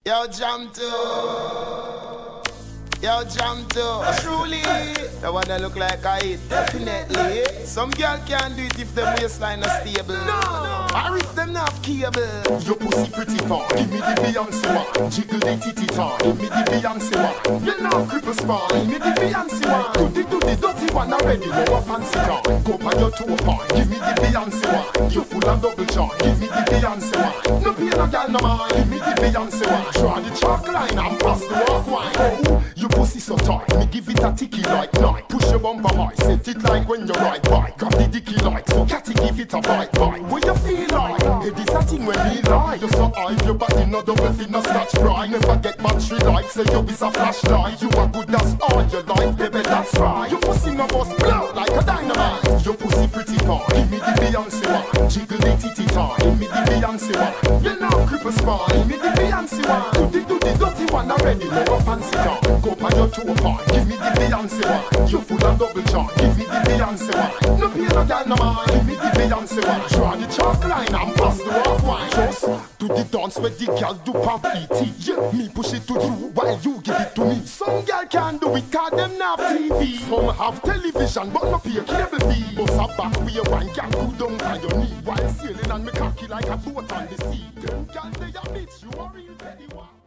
Yo, jam too. Yo, jam too. Truly, the one that look like I eat. Definitely. Some girl can't do it if them waistline is stable. No. Or if them not have cable. Your pussy pretty far. Give me the Beyonce one. Jiggle the titty tar. Give me the Beyonce one. You know cripple spawn. Give me the Beyonce one. Do the dirty one already. No a fancy car. Go by your toe part. Give me the Beyonce one. You full of double charge. Give me the Beyonce one. No pain no girl no man. Give me the Beyonce one. Draw the chalk line and pass the walk wine. Oh, your pussy so tight. Me give it a ticky like night. Push your bumper high. Set it like when you ride bike. Grab the dicky like so. Catty give it a bite bite. What you feel like? Hey, this a thing when me lie. You so high. Your body no double fit no scratch cry. Never get battery life. Say you is a flashlight. You are good as all your life. Baby that's right. Your pussy no bust blow like a dynamite. Your pussy pretty far. Give me the Beyonce one. Jiggle the titty tar. Give me the Beyonce one. You know cripple spawn. Give me the Beyonce one. Do the dirty one already. No a fancy car. Go by your toe part. Give me the Beyonce one. You full of double charge. Give me the Beyonce one. No pain no girl no man. Give me the Beyonce one. Draw the chalk line and pass the walk wine. Just do the dance where the girl do pump E.T. Yeah, me push it to you while you give it to me. Some girl can do it 'cause them not have TV. Some have television but no pay cable fee. Bust a back way one girl go down on your knee while sailing and me cocky like a boat on the sea. Them girl they a bitch, you a real petty one.